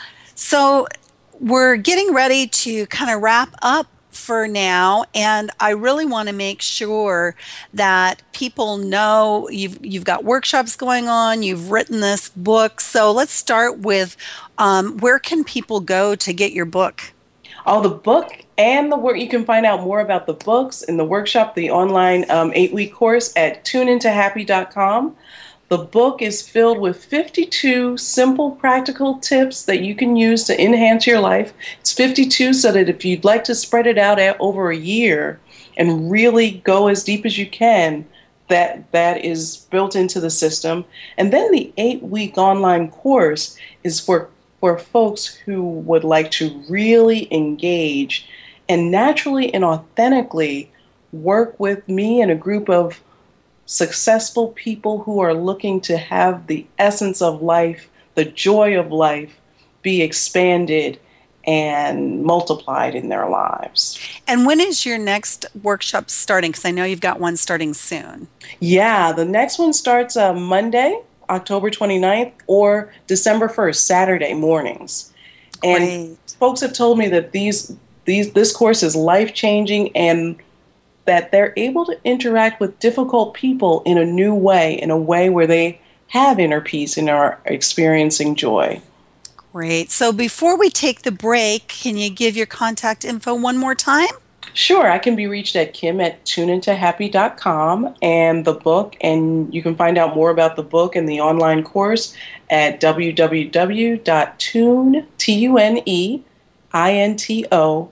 So we're getting ready to kind of wrap up for now, and I really want to make sure that people know you've you've got workshops going on, you've written this book. So let's start with um, where can people go to get your book? Oh, the book and the work, you can find out more about the books and the workshop, the online um, eight-week course at tune into happy dot com. The book is filled with fifty-two simple, practical tips that you can use to enhance your life. It's fifty-two so that if you'd like to spread it out at over a year and really go as deep as you can, that that is built into the system. And then the eight-week online course is for for folks who would like to really engage and naturally and authentically work with me and a group of successful people who are looking to have the essence of life, the joy of life, be expanded and multiplied in their lives. And when is your next workshop starting? Because I know you've got one starting soon. Yeah, the next one starts uh, Monday, October twenty-ninth, or December first, Saturday mornings. And Great. Folks have told me that these these this course is life-changing and that they're able to interact with difficult people in a new way, in a way where they have inner peace and are experiencing joy. Great. So before we take the break, can you give your contact info one more time? Sure. I can be reached at kim at tune into happy dot com and the book, and you can find out more about the book and the online course at w w w dot tune, T U N E I N T O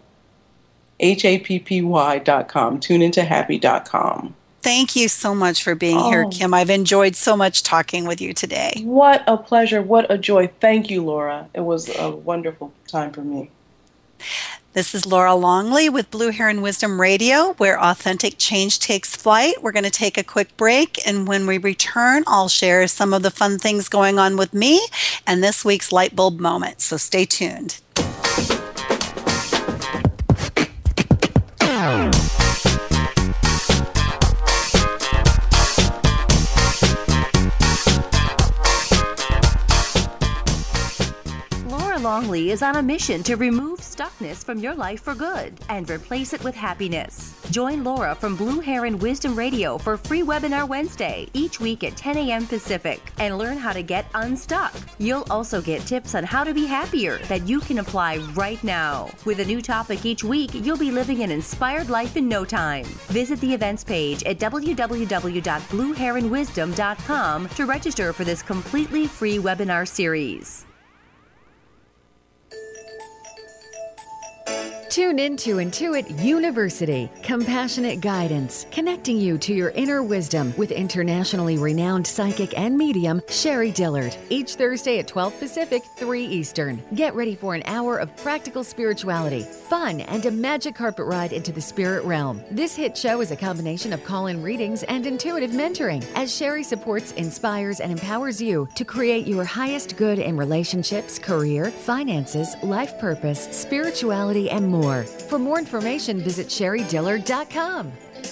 H A P P Y dot com, tune into happy dot com. Thank you so much for being oh. here, Kim. I've enjoyed so much talking with you today. What a pleasure. What a joy. Thank you, Laura. It was a wonderful time for me. This is Laura Longley with Blue Heron Wisdom Radio, where authentic change takes flight. We're going to take a quick break, and when we return, I'll share some of the fun things going on with me and this week's light bulb moment. So stay tuned. Longley is on a mission to remove stuckness from your life for good and replace it with happiness. Join Laura from Blue Heron Wisdom Radio for free webinar Wednesday each week at ten a.m. Pacific and learn how to get unstuck. You'll also get tips on how to be happier that you can apply right now. With a new topic each week, you'll be living an inspired life in no time. Visit the events page at w w w dot blue heron wisdom dot com to register for this completely free webinar series. Tune into Intuit University, compassionate guidance, connecting you to your inner wisdom with internationally renowned psychic and medium Sherry Dillard. Each Thursday at twelve Pacific, three Eastern. Get ready for an hour of practical spirituality, fun, and a magic carpet ride into the spirit realm. This hit show is a combination of call-in readings and intuitive mentoring, as Sherry supports, inspires, and empowers you to create your highest good in relationships, career, finances, life purpose, spirituality, and more. For more information, visit sherry dillard dot com.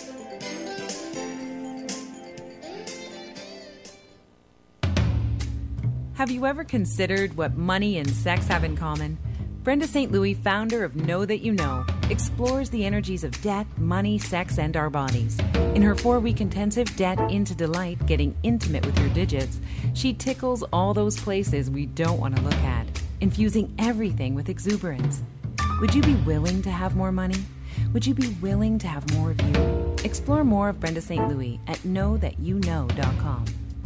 Have you ever considered what money and sex have in common? Brenda Saint Louis, founder of Know That You Know, explores the energies of debt, money, sex, and our bodies. In her four-week intensive Debt into Delight, Getting Intimate with Your Digits, she tickles all those places we don't want to look at, infusing everything with exuberance. Would you be willing to have more money? Would you be willing to have more of you? Explore more of Brenda Saint Louis at know that you know dot com.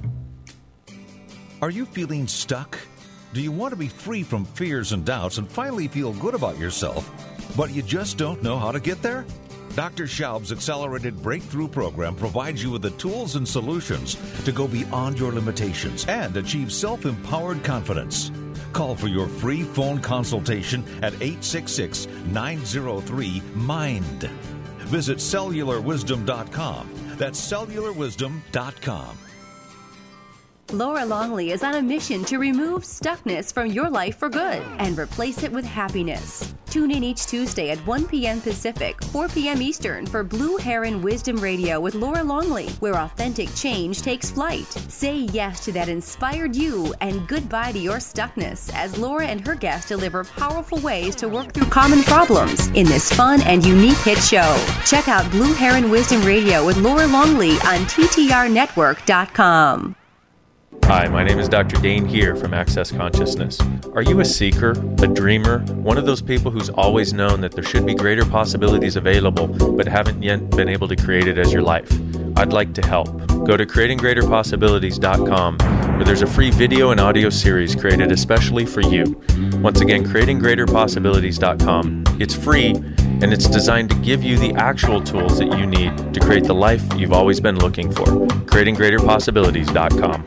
Are you feeling stuck? Do you want to be free from fears and doubts and finally feel good about yourself, but you just don't know how to get there? Doctor Schaub's Accelerated Breakthrough Program provides you with the tools and solutions to go beyond your limitations and achieve self-empowered confidence. Call for your free phone consultation at eight six six, nine zero three, MIND. Visit cellular wisdom dot com. That's cellular wisdom dot com. Laura Longley is on a mission to remove stuckness from your life for good and replace it with happiness. Tune in each Tuesday at one p.m. Pacific, four p.m. Eastern for Blue Heron Wisdom Radio with Laura Longley, where authentic change takes flight. Say yes to that inspired you and goodbye to your stuckness as Laura and her guests deliver powerful ways to work through common problems in this fun and unique hit show. Check out Blue Heron Wisdom Radio with Laura Longley on T T R network dot com. Hi, my name is Doctor Dane here from Access Consciousness. Are you a seeker, a dreamer, one of those people who's always known that there should be greater possibilities available but haven't yet been able to create it as your life? I'd like to help. Go to creating greater possibilities dot com, where there's a free video and audio series created especially for you. Once again, creating greater possibilities dot com. It's free, and it's designed to give you the actual tools that you need to create the life you've always been looking for. creating greater possibilities dot com.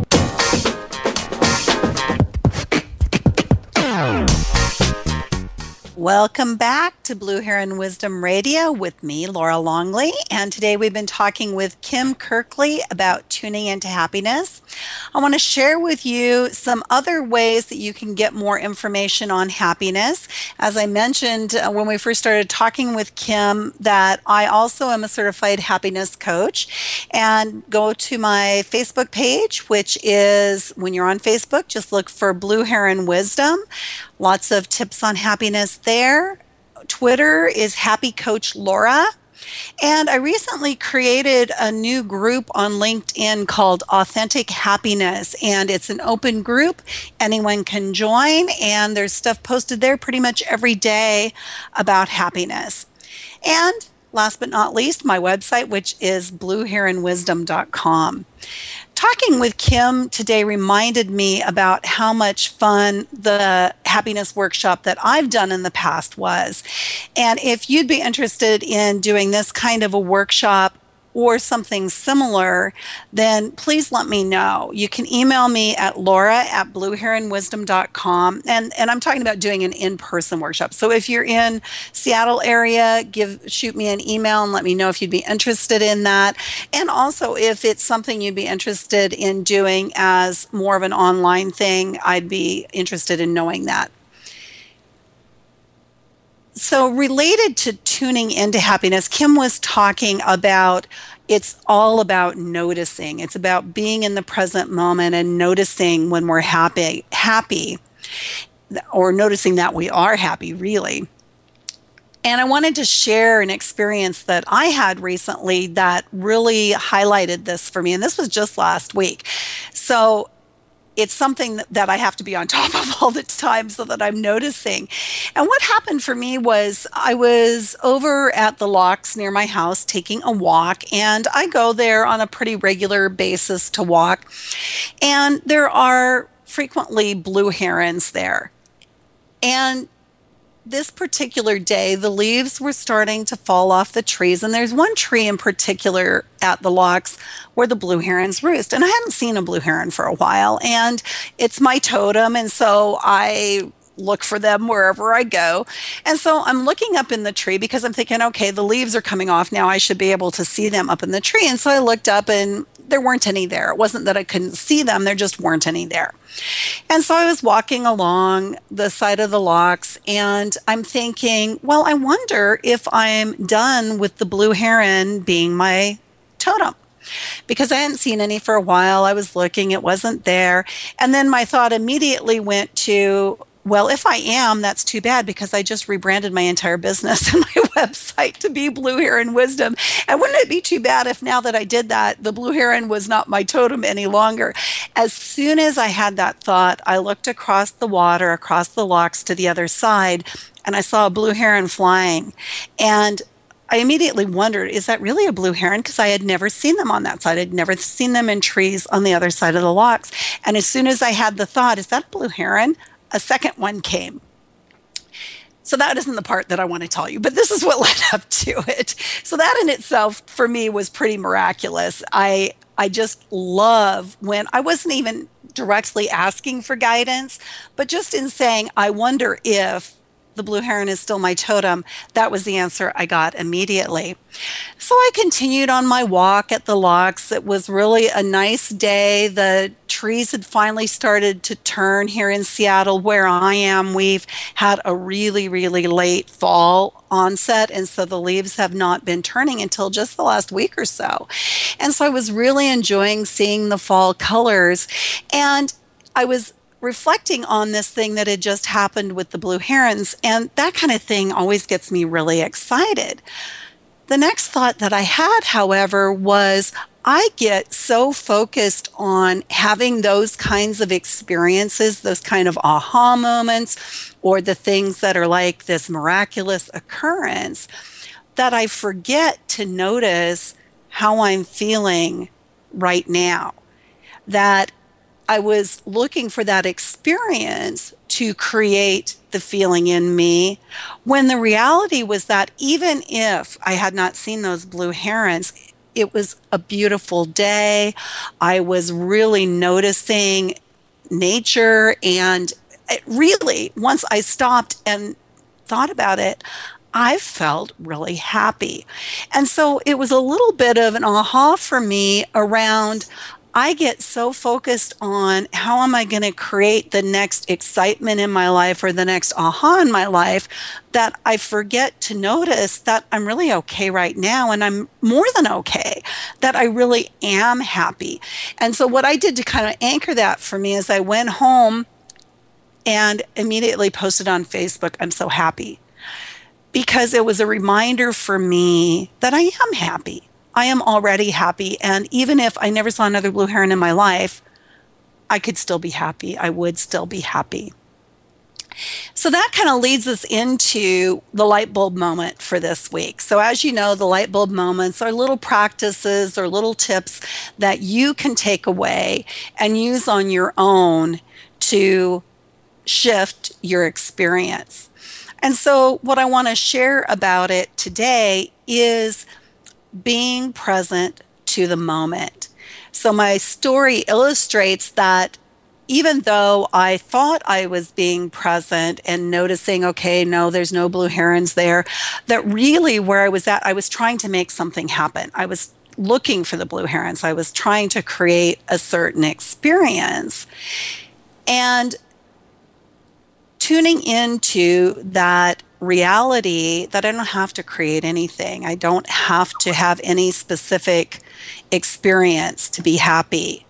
Welcome back to Blue Heron Wisdom Radio with me, Laura Longley. And today we've been talking with Kim Kirkley about tuning into happiness. I want to share with you some other ways that you can get more information on happiness. As I mentioned uh, when we first started talking with Kim, that I also am a certified happiness coach. And go to my Facebook page, which is, when you're on Facebook, just look for Blue Heron Wisdom. Lots of tips on happiness there. Twitter is Happy Coach Laura. And I recently created a new group on LinkedIn called Authentic Happiness. And it's an open group. Anyone can join. And there's stuff posted there pretty much every day about happiness. And last but not least, my website, which is blue heron wisdom dot com. Talking with Kim today reminded me about how much fun the happiness workshop that I've done in the past was. And if you'd be interested in doing this kind of a workshop or something similar, then please let me know. You can email me at laura at blue heron wisdom dot com. And, and I'm talking about doing an in-person workshop. So if you're in Seattle area, give shoot me an email and let me know if you'd be interested in that. And also if it's something you'd be interested in doing as more of an online thing, I'd be interested in knowing that. So related to tuning into happiness, Kim was talking about it's all about noticing. It's about being in the present moment and noticing when we're happy, happy, or noticing that we are happy, really. And I wanted to share an experience that I had recently that really highlighted this for me. And this was just last week. So it's something that I have to be on top of all the time so that I'm noticing. And what happened for me was I was over at the locks near my house taking a walk, and I go there on a pretty regular basis to walk. And there are frequently blue herons there. And this particular day, the leaves were starting to fall off the trees. And there's one tree in particular at the locks where the blue herons roost. And I hadn't seen a blue heron for a while. And it's my totem. And so I look for them wherever I go. And so I'm looking up in the tree because I'm thinking, okay, the leaves are coming off now. I should be able to see them up in the tree. And so I looked up and there weren't any there. It wasn't that I couldn't see them. There just weren't any there. And so I was walking along the side of the locks and I'm thinking, well, I wonder if I'm done with the blue heron being my totem. Because I hadn't seen any for a while. I was looking, it wasn't there. And then my thought immediately went to, well, if I am, that's too bad because I just rebranded my entire business and my website to be Blue Heron Wisdom. And wouldn't it be too bad if now that I did that, the Blue Heron was not my totem any longer? As soon as I had that thought, I looked across the water, across the locks to the other side, and I saw a blue heron flying. And I immediately wondered, is that really a blue heron? Because I had never seen them on that side. I'd never seen them in trees on the other side of the locks. And as soon as I had the thought, is that a blue heron? A second one came. So that isn't the part that I want to tell you, but this is what led up to it. So that in itself, for me, was pretty miraculous. I I just love when I wasn't even directly asking for guidance, but just in saying, I wonder if the blue heron is still my totem, that was the answer I got immediately. So I continued on my walk at the locks. It was really a nice day. The trees had finally started to turn here in Seattle where I am. We've had a really, really late fall onset, and so the leaves have not been turning until just the last week or so. And so I was really enjoying seeing the fall colors, and I was reflecting on this thing that had just happened with the blue herons, and that kind of thing always gets me really excited. The next thought that I had, however, was I get so focused on having those kinds of experiences, those kind of aha moments, or the things that are like this miraculous occurrence, that I forget to notice how I'm feeling right now. That I was looking for that experience to create the feeling in me, when the reality was that even if I had not seen those blue herons, it was a beautiful day. I was really noticing nature, and it really, once I stopped and thought about it, I felt really happy. And so it was a little bit of an aha for me around, I get so focused on how am I going to create the next excitement in my life or the next aha in my life that I forget to notice that I'm really okay right now, and I'm more than okay, that I really am happy. And so what I did to kind of anchor that for me is I went home and immediately posted on Facebook, I'm so happy, because it was a reminder for me that I am happy. I am already happy, and even if I never saw another blue heron in my life, I could still be happy. I would still be happy. So that kind of leads us into the light bulb moment for this week. So as you know, the light bulb moments are little practices or little tips that you can take away and use on your own to shift your experience. And so what I want to share about it today is being present to the moment. So my story illustrates that even though I thought I was being present and noticing, okay, no, there's no blue herons there, that really where I was at, I was trying to make something happen. I was looking for the blue herons. I was trying to create a certain experience. And tuning into that reality that I don't have to create anything. I don't have to have any specific experience to be happy.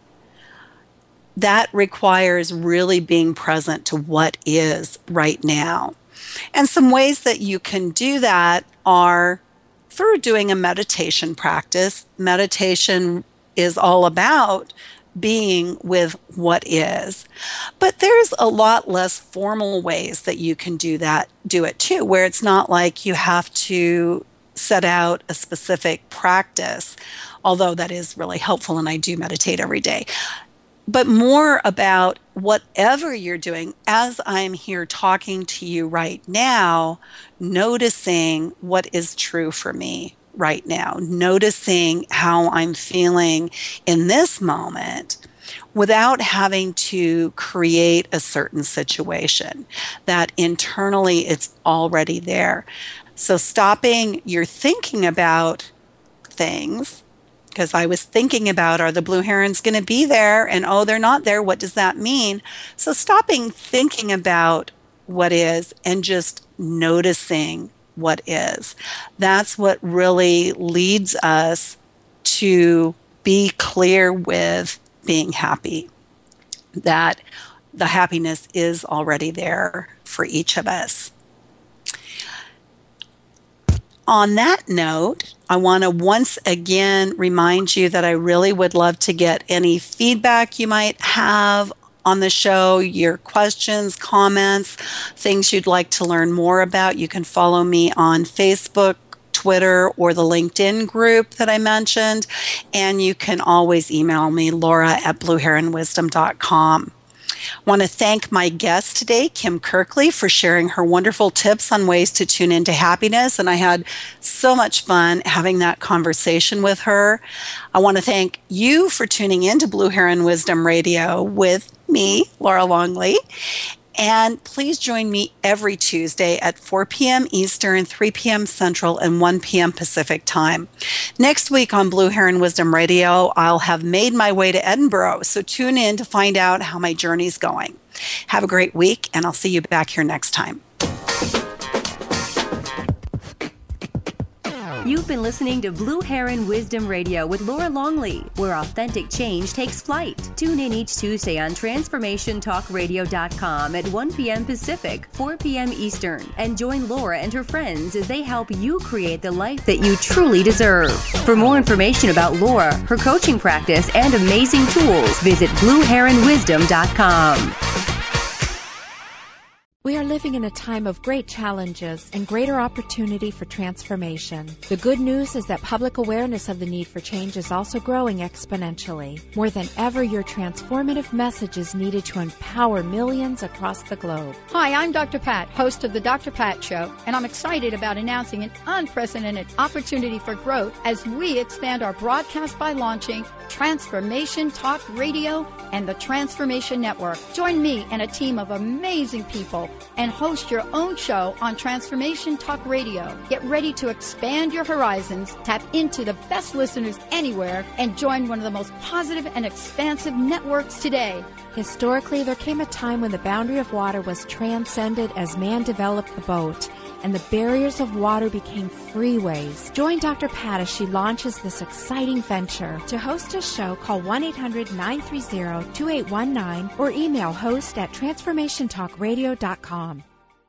That requires really being present to what is right now. And some ways that you can do that are through doing a meditation practice. Meditation is all about being with what is. But there's a lot less formal ways that you can do that, do it too, where it's not like you have to set out a specific practice, although that is really helpful and I do meditate every day. But more about whatever you're doing, as I'm here talking to you right now, noticing what is true for me right now, noticing how I'm feeling in this moment without having to create a certain situation, that internally it's already there. So stopping your thinking about things, because I was thinking about, are the blue herons going to be there? And oh, they're not there. What does that mean? So stopping thinking about what is and just noticing what is. That's what really leads us to be clear with being happy. That the happiness is already there for each of us. On that note, I want to once again remind you that I really would love to get any feedback you might have on the show, your questions, comments, things you'd like to learn more about. You can follow me on Facebook, Twitter, or the LinkedIn group that I mentioned. And you can always email me, Laura at blue heron wisdom dot com. I want to thank my guest today, Kim Kirkley, for sharing her wonderful tips on ways to tune into happiness. And I had so much fun having that conversation with her. I want to thank you for tuning in to Blue Heron Wisdom Radio with me, Laura Longley. And please join me every Tuesday at four p.m. Eastern, three p.m. Central, and one p.m. Pacific time. Next week on Blue Heron Wisdom Radio, I'll have made my way to Edinburgh, so tune in to find out how my journey's going. Have a great week, and I'll see you back here next time. You've been listening to Blue Heron Wisdom Radio with Laura Longley, where authentic change takes flight. Tune in each Tuesday on transformation talk radio dot com at one p.m. Pacific, four p.m. Eastern, and join Laura and her friends as they help you create the life that you truly deserve. For more information about Laura, her coaching practice, and amazing tools, visit blue heron wisdom dot com. We are living in a time of great challenges and greater opportunity for transformation. The good news is that public awareness of the need for change is also growing exponentially. More than ever, your transformative message is needed to empower millions across the globe. Hi, I'm Doctor Pat, host of the Doctor Pat Show, and I'm excited about announcing an unprecedented opportunity for growth as we expand our broadcast by launching Transformation Talk Radio and the Transformation Network. Join me and a team of amazing people and host your own show on Transformation Talk Radio. Get ready to expand your horizons, tap into the best listeners anywhere, and join one of the most positive and expansive networks today. Historically, there came a time when the boundary of water was transcended as man developed the boat, and the barriers of water became freeways. Join Doctor Pat as she launches this exciting venture. To host a show, call one eight hundred nine three zero two eight one nine or email host at transformation talk radio dot com.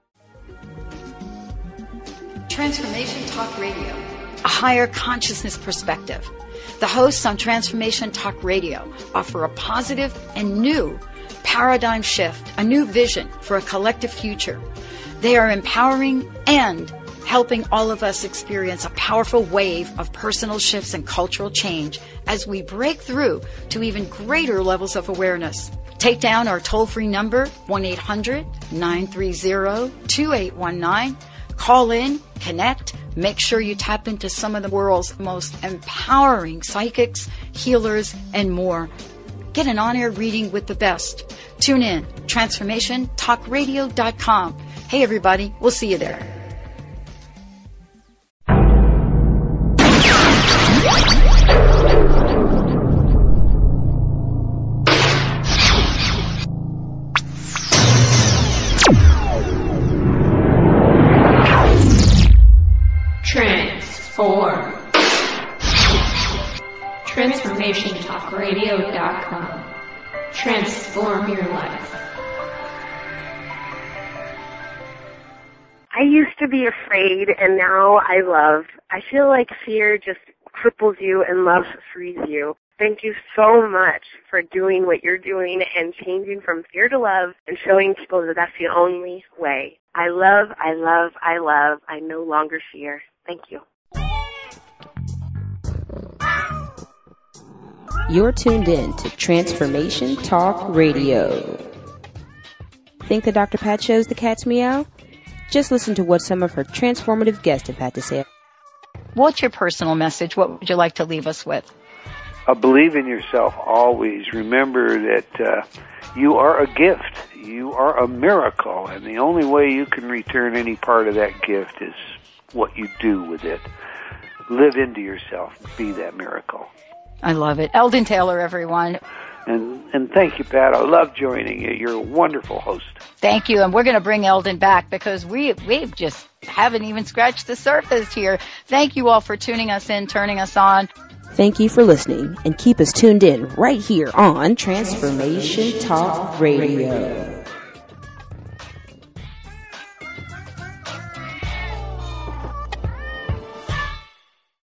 Transformation Talk Radio, a higher consciousness perspective. The hosts on Transformation Talk Radio offer a positive and new paradigm shift, a new vision for a collective future. They are empowering and helping all of us experience a powerful wave of personal shifts and cultural change as we break through to even greater levels of awareness. Take down our toll-free number, one eight hundred nine three zero two eight one nine. Call in, connect, make sure you tap into some of the world's most empowering psychics, healers, and more. Get an on-air reading with the best. Tune in, transformation talk radio dot com. Hey, everybody, we'll see you there. Transform. transformation talk radio dot com. Transform your life. I used to be afraid, and now I love. I feel like fear just cripples you and love frees you. Thank you so much for doing what you're doing and changing from fear to love and showing people that that's the only way. I love, I love, I love. I no longer fear. Thank you. You're tuned in to Transformation Talk Radio. Think the Doctor Pat show's the cat's meow? Just listen to what some of her transformative guests have had to say. What's your personal message? What would you like to leave us with? Uh, believe in yourself always. Remember that uh, you are a gift. You are a miracle, and the only way you can return any part of that gift is what you do with it. Live into yourself. Be that miracle. I love it. Eldon Taylor, everyone. And and thank you, Pat. I love joining you. You're a wonderful host. Thank you. And we're going to bring Eldon back because we we just haven't even scratched the surface here. Thank you all for tuning us in, turning us on. Thank you for listening, and keep us tuned in right here on Transformation Talk Radio.